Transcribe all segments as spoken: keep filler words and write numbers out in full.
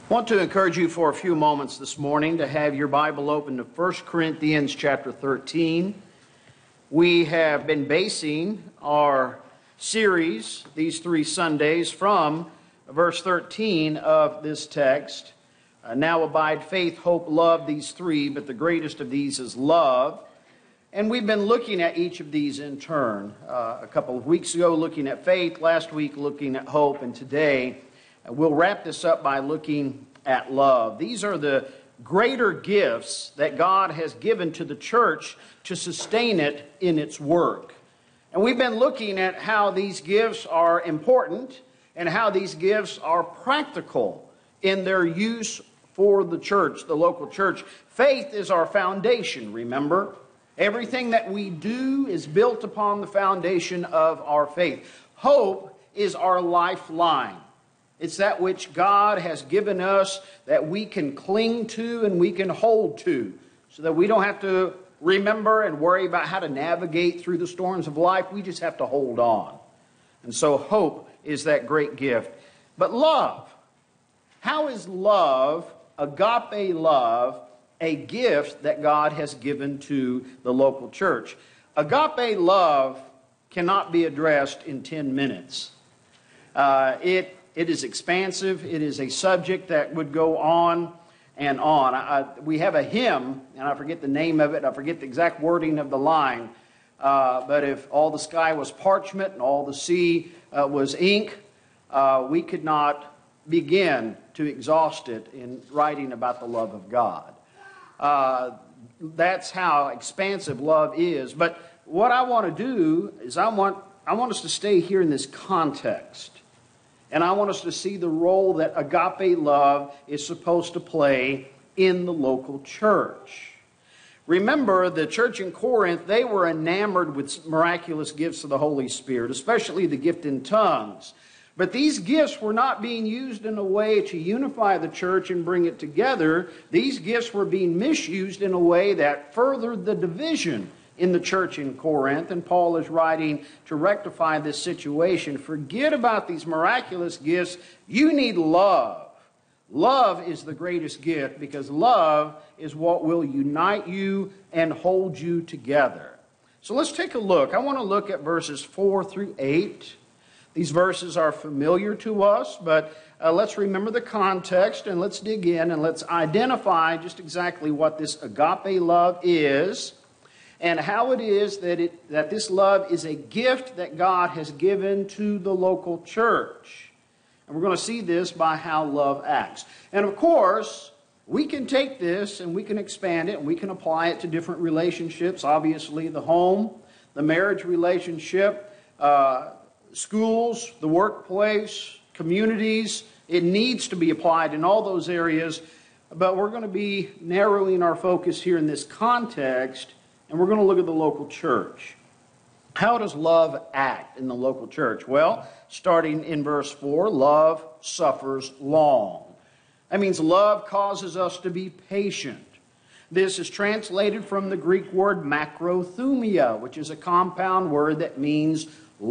I want to encourage you for a few moments this morning to have your Bible open to First Corinthians chapter thirteen. We have been basing our series these three Sundays from verse thirteen of this text. Uh, now abide faith, hope, love, these three, but the greatest of these is love. And we've been looking at each of these in turn. Uh, a couple of weeks ago looking at faith, last week looking at hope, and today we'll wrap this up by looking at love. These are the greater gifts that God has given to the church to sustain it in its work. And we've been looking at how these gifts are important and how these gifts are practical in their use for the church, the local church. Faith is our foundation, remember? Everything that we do is built upon the foundation of our faith. Hope is our lifeline. It's that which God has given us that we can cling to and we can hold to, so that we don't have to remember and worry about how to navigate through the storms of life. We just have to hold on. And so hope is that great gift. But love, how is love, agape love, a gift that God has given to the local church? Agape love cannot be addressed in ten minutes. Uh, it It is expansive. It is a subject that would go on and on. I, I, we have a hymn, and I forget the name of it. I forget the exact wording of the line. Uh, but if all the sky was parchment and all the sea uh, was ink, uh, we could not begin to exhaust it in writing about the love of God. Uh, that's how expansive love is. But what I want to do is I want, I want us to stay here in this context. And I want us to see the role that agape love is supposed to play in the local church. Remember, the church in Corinth, they were enamored with miraculous gifts of the Holy Spirit, especially the gift in tongues. But these gifts were not being used in a way to unify the church and bring it together. These gifts were being misused in a way that furthered the division in the church in Corinth, and Paul is writing to rectify this situation. Forget about these miraculous gifts. You need love. Love is the greatest gift, because love is what will unite you and hold you together. So let's take a look. I want to look at verses four through eight. These verses are familiar to us, but uh, let's remember the context, and let's dig in and let's identify just exactly what this agape love is, and how it is that it that this love is a gift that God has given to the local church. And we're going to see this by how love acts. And of course, we can take this and we can expand it and we can apply it to different relationships. Obviously, the home, the marriage relationship, uh, schools, the workplace, communities. It needs to be applied in all those areas. But we're going to be narrowing our focus here in this context. And we're going to look at the local church. How does love act in the local church? Well, starting in verse four, love suffers long. That means love causes us to be patient. This is translated from the Greek word makrothumia, which is a compound word that means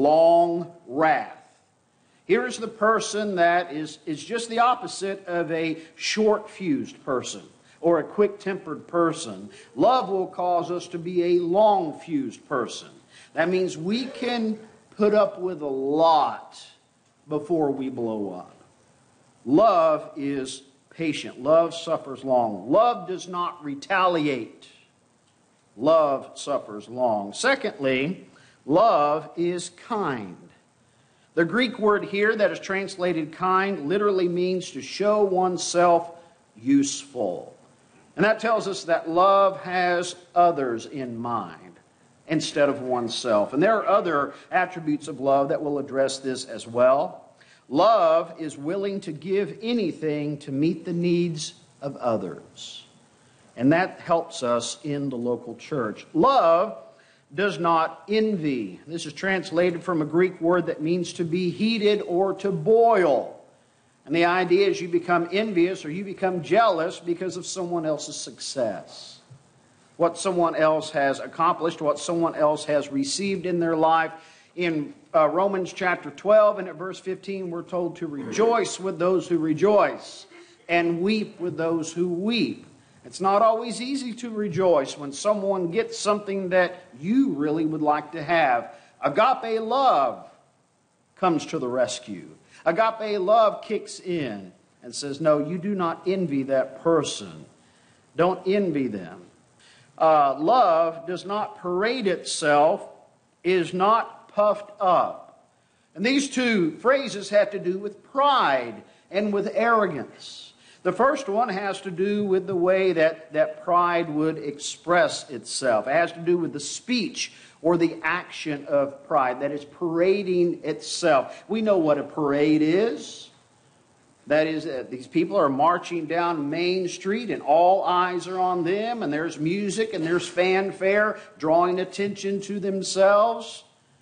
long wrath. Here is the person that is, is just the opposite of a short-fused person, or a quick-tempered person. Love will cause us to be a long-fused person. That means we can put up with a lot before we blow up. Love is patient. Love suffers long. Love does not retaliate. Love suffers long. Secondly, love is kind. The Greek word here that is translated kind literally means to show oneself useful. And that tells us that love has others in mind instead of oneself. And there are other attributes of love that will address this as well. Love is willing to give anything to meet the needs of others. And that helps us in the local church. Love does not envy. This is translated from a Greek word that means to be heated or to boil. And the idea is you become envious or you become jealous because of someone else's success. What someone else has accomplished, what someone else has received in their life. In uh, Romans chapter twelve and at verse fifteen, we're told to rejoice with those who rejoice. and weep with those who weep. It's not always easy to rejoice when someone gets something that you really would like to have. Agape love comes to the rescue. Agape love kicks in and says, no, you do not envy that person. Don't envy them. Uh, love does not parade itself, is not puffed up. And these two phrases have to do with pride and with arrogance. The first one has to do with the way that, that pride would express itself. It has to do with the speech or the action of pride, that is parading itself. We know what a parade is. That is, uh, these people are marching down Main Street and all eyes are on them, and there's music and there's fanfare drawing attention to themselves.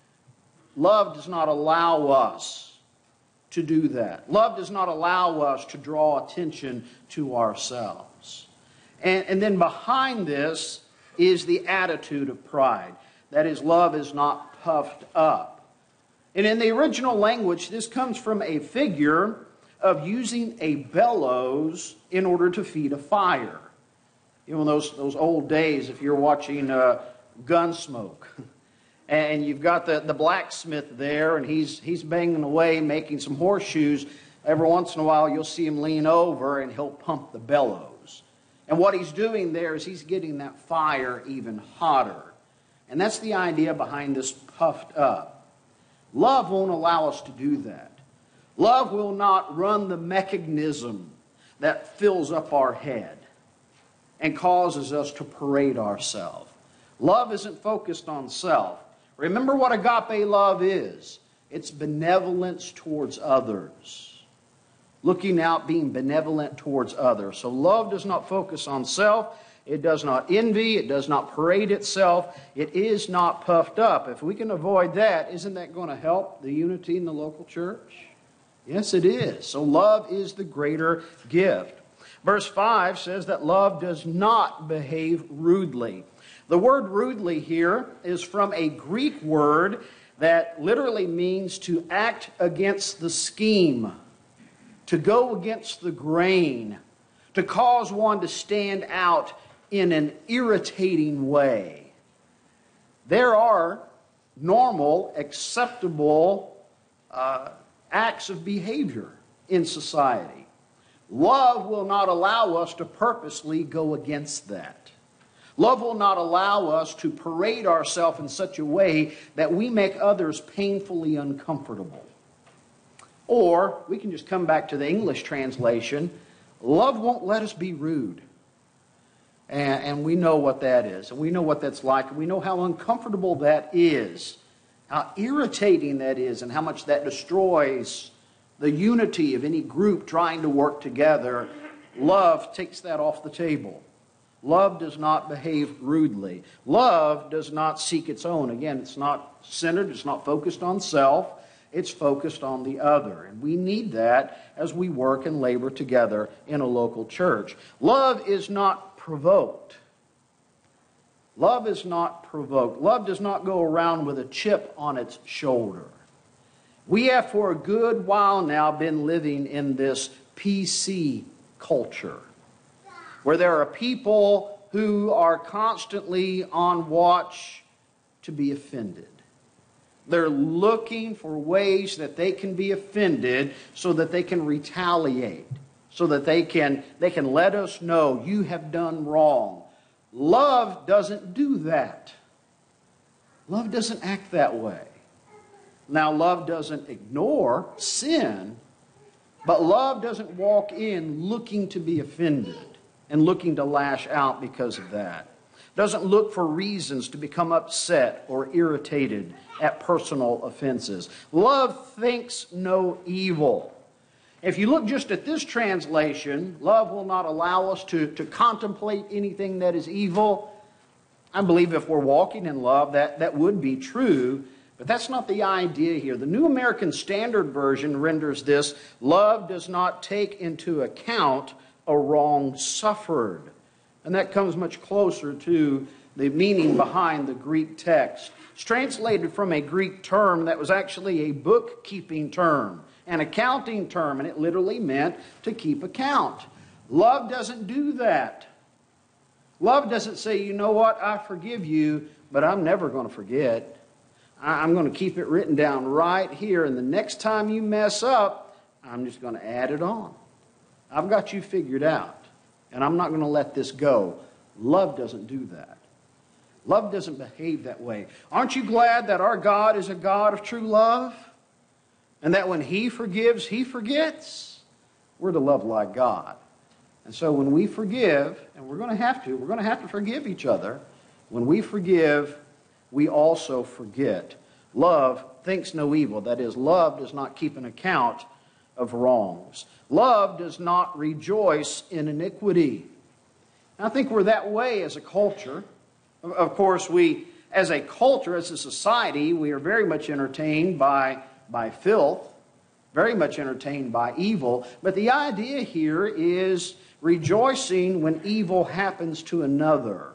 Love does not allow us to do that. Love does not allow us to draw attention to ourselves. And, and then behind this is the attitude of pride. That is, love is not puffed up. And in the original language, this comes from a figure of using a bellows in order to feed a fire. You know, in those, those old days, if you're watching uh, Gunsmoke, and you've got the, the blacksmith there, and he's, he's banging away, making some horseshoes. Every once in a while, you'll see him lean over, and he'll pump the bellows. And what he's doing there is he's getting that fire even hotter. And that's the idea behind this puffed up. Love won't allow us to do that. Love will not run the mechanism that fills up our head and causes us to parade ourselves. Love isn't focused on self. Remember what agape love is. It's benevolence towards others. Looking out, being benevolent towards others. So love does not focus on self. It does not envy. It does not parade itself. It is not puffed up. If we can avoid that, isn't that going to help the unity in the local church? Yes, it is. So love is the greater gift. Verse five says that love does not behave rudely. The word rudely here is from a Greek word that literally means to act against the scheme, to go against the grain, to cause one to stand out in an irritating way. There are normal, acceptable uh, acts of behavior in society. Love will not allow us to purposely go against that. Love will not allow us to parade ourselves in such a way that we make others painfully uncomfortable. Or, we can just come back to the English translation, love won't let us be rude. And, and we know what that is. And we know what that's like. And we know how uncomfortable that is. How irritating that is and how much that destroys the unity of any group trying to work together. Love takes that off the table. Love does not behave rudely. Love does not seek its own. Again, it's not centered, it's not focused on self, it's focused on the other. And we need that as we work and labor together in a local church. Love is not provoked. Love is not provoked. Love does not go around with a chip on its shoulder. We have for a good while now been living in this P C culture, where there are people who are constantly on watch to be offended. They're looking for ways that they can be offended so that they can retaliate, so that they can, they can let us know you have done wrong. Love doesn't do that. Love doesn't act that way. Now, love doesn't ignore sin, but love doesn't walk in looking to be offended and looking to lash out because of that. Doesn't look for reasons to become upset or irritated at personal offenses. Love thinks no evil. If you look just at this translation, love will not allow us to, to contemplate anything that is evil. I believe if we're walking in love, that, that would be true. But that's not the idea here. The New American Standard Version renders this, love does not take into account a wrong suffered. And that comes much closer to the meaning behind the Greek text. It's translated from a Greek term that was actually a bookkeeping term, an accounting term, and it literally meant to keep account. Love doesn't do that. Love doesn't say, you know what, I forgive you, but I'm never going to forget. I'm going to keep it written down right here, and the next time you mess up, I'm just going to add it on. I've got you figured out, and I'm not going to let this go. Love doesn't do that. Love doesn't behave that way. Aren't you glad that our God is a God of true love? And that when He forgives, He forgets? We're to love like God. And so when we forgive, and we're going to have to, we're going to have to forgive each other. When we forgive, we also forget. Love thinks no evil. That is, love does not keep an account of wrongs. Love does not rejoice in iniquity. And I think we're that way as a culture. Of course, we, as a culture, as a society, we are very much entertained by, by filth, very much entertained by evil. But the idea here is rejoicing when evil happens to another.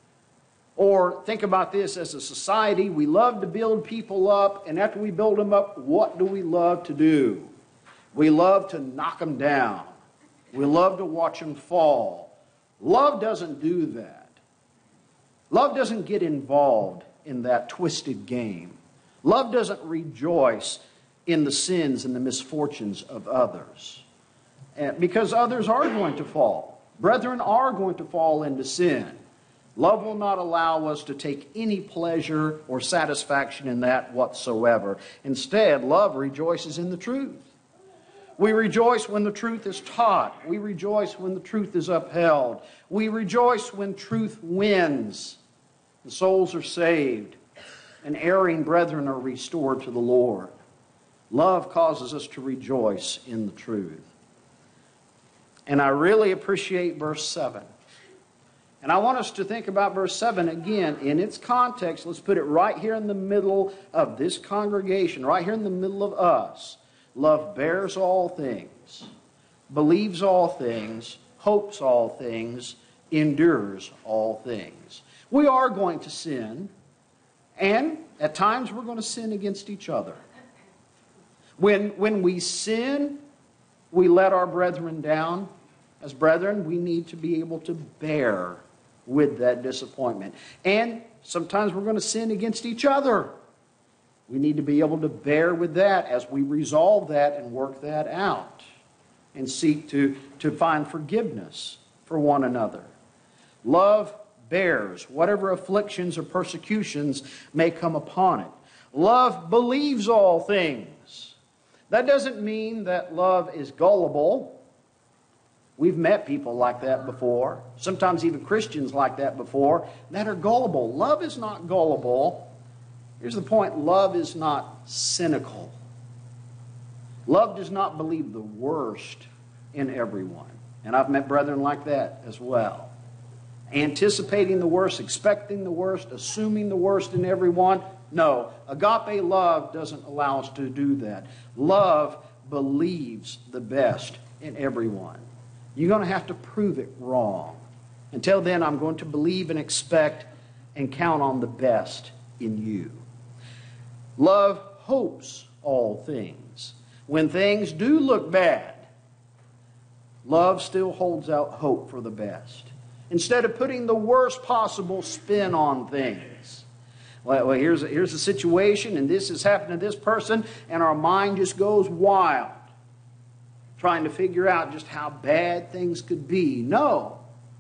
Or think about this, as a society, we love to build people up, and after we build them up, what do we love to do? We love to knock them down. We love to watch them fall. Love doesn't do that. Love doesn't get involved in that twisted game. Love doesn't rejoice in the sins and the misfortunes of others. And because others are going to fall. Brethren are going to fall into sin. Love will not allow us to take any pleasure or satisfaction in that whatsoever. Instead, love rejoices in the truth. We rejoice when the truth is taught. We rejoice when the truth is upheld. We rejoice when truth wins. The souls are saved, and erring brethren are restored to the Lord. Love causes us to rejoice in the truth. And I really appreciate verse seven. And I want us to think about verse seven again in its context. Let's put it right here in the middle of this congregation, right here in the middle of us. Love bears all things, believes all things, hopes all things, endures all things. We are going to sin, and at times we're going to sin against each other. When, when we sin, we let our brethren down. As brethren, we need to be able to bear with that disappointment. And sometimes we're going to sin against each other. We need to be able to bear with that as we resolve that and work that out and seek to, to find forgiveness for one another. Love bears whatever afflictions or persecutions may come upon it. Love believes all things. That doesn't mean that love is gullible. We've met people like that before. Sometimes even Christians like that before that are gullible. Love is not gullible. Here's the point. Love is not cynical. Love does not believe the worst in everyone. And I've met brethren like that as well. Anticipating the worst, expecting the worst, assuming the worst in everyone. No, agape love doesn't allow us to do that. Love believes the best in everyone. You're going to have to prove it wrong. Until then, I'm going to believe and expect and count on the best in you. Love hopes all things. When things do look bad, love still holds out hope for the best. Instead of putting the worst possible spin on things. Well, well here's, a, here's a situation, and this has happened to this person, and our mind just goes wild, trying to figure out just how bad things could be. No.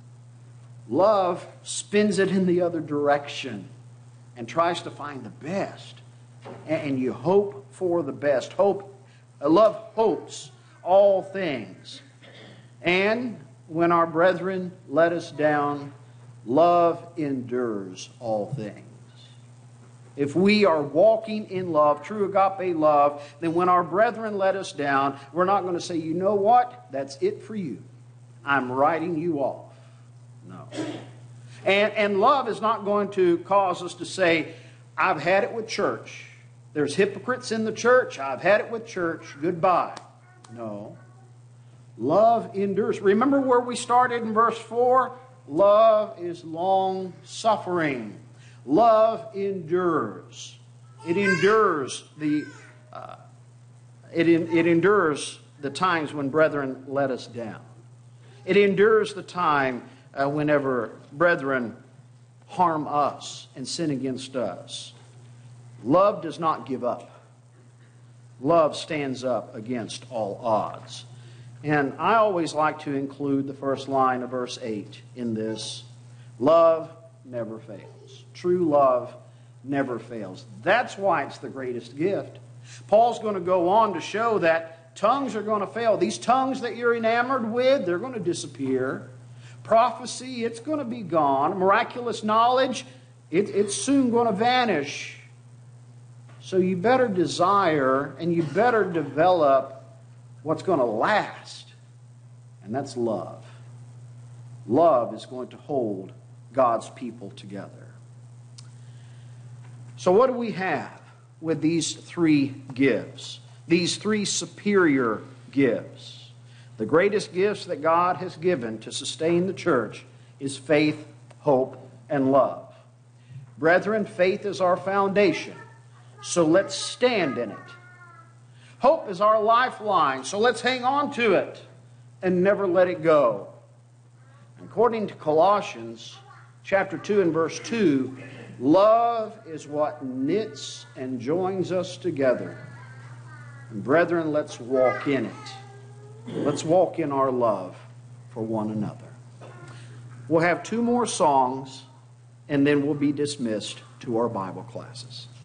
Love spins it in the other direction and tries to find the best. And you hope for the best. Hope, love hopes all things. And when our brethren let us down, love endures all things. If we are walking in love, true agape love, then when our brethren let us down, we're not going to say, you know what? That's it for you. I'm writing you off. No. And, and love is not going to cause us to say, I've had it with church. There's hypocrites in the church. I've had it with church. Goodbye. No. Love endures. Remember where we started in verse four? Love is long-suffering. Love endures. It endures the uh, it, it endures the times when brethren let us down. It endures the time uh, whenever brethren harm us and sin against us. Love does not give up. Love stands up against all odds. And I always like to include the first line of verse eight in this. Love never fails. True love never fails. That's why it's the greatest gift. Paul's going to go on to show that tongues are going to fail. These tongues that you're enamored with, they're going to disappear. Prophecy, it's going to be gone. Miraculous knowledge, it, it's soon going to vanish. So you better desire and you better develop what's going to last. And that's love. Love is going to hold God's people together. So what do we have with these three gifts? These three superior gifts. The greatest gifts that God has given to sustain the church is faith, hope, and love. Brethren, faith is our foundation, so let's stand in it. Hope is our lifeline, so let's hang on to it and never let it go. According to Colossians chapter two and verse two, love is what knits and joins us together. And brethren, let's walk in it. Let's walk in our love for one another. We'll have two more songs, and then we'll be dismissed to our Bible classes.